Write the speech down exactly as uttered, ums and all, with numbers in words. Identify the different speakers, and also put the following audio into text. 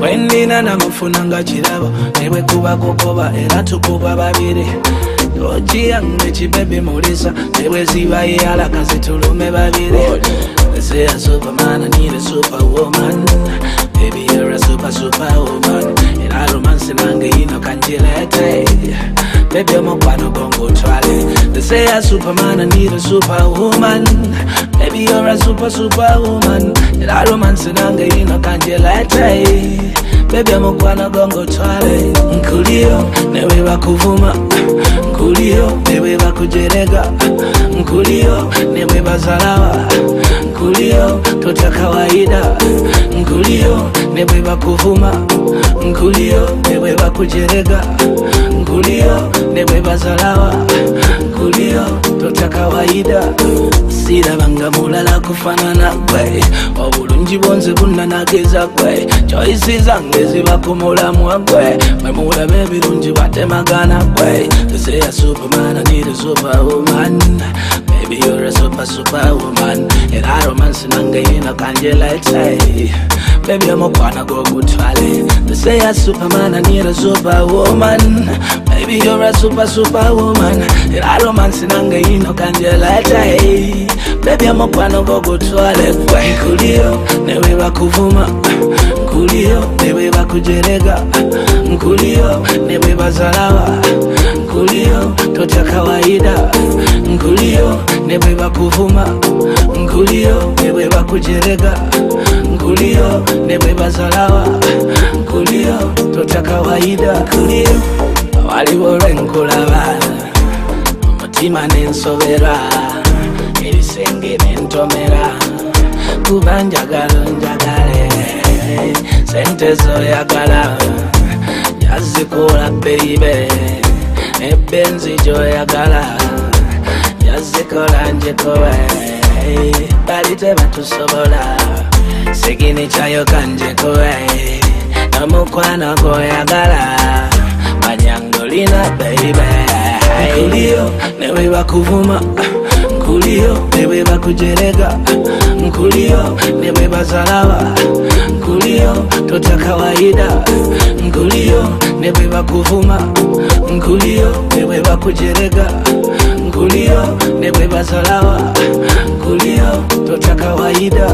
Speaker 1: Wendina na mfunanga chirabo Newe kuba kukoba era tukuba babiri Ojia ngechi baby mulisa Newe ziba iyala kazi tulume babiri They say a superman, I need a superwoman Baby you're a super superwoman And I romance nange ino kanjilete Baby I'm a kwano gongo twale They say a superman, I need a superwoman Baby you're a super superwoman And I romance nange ino kanjilete Baby I'm a kwano gongo twale Nkulio, newe bakuvuma Nkulio, newe bakujerega Nkulio, newe bazalawa Nkulio, tota kawaida Nkulio, newe bakuvuma Nkulio, newe bakujerega Nkulio, newe bazalawa Nkulio, tota kawaida Sira banga mulala kufanana kwe Obulungi bonze bunanageza kwe Choices zange ziba kumulamu kwe Memula bebirungi batemagana kwe They say a superman, I need a superwoman Baby you're a super superwoman And I romance nange ino kanjilete Baby I'm a kwana go gutwale They say a superman, I need a superwoman Baby you're a super superwoman And I romance nange ino kanjilete Baby I'm a kwana go gutwale Nkulio, newe bakuvuma Nkulio, newe bakujerega Nkulio, newe bazalawa Nkulio, tota kawaida Nkulio, newe bakuvuma Nkulio, newe bakujerega Nkulio, newe bazalawa Nkulio, tota kawaida Nkulio, waliwo lwenkulaba Mutima nensobera Erisenge nentomera Kuba njagala njagale Sente zoyagala Yazikola baby Ebenzi joyagala Yazikola njekowe Balite batusobola Sigini chayo kanjekowe Namukwano goyagala Manyangolina baby Nkulio, newe bakuvuma Nkulio, newe bakujerega Nkulio, newe bazalawa Nkulio, tota kawaida Nkulio, newe bakuvuma Nkulio, newe bakujerega Nkulio, newe bazalawa Nkulio, tota kawaida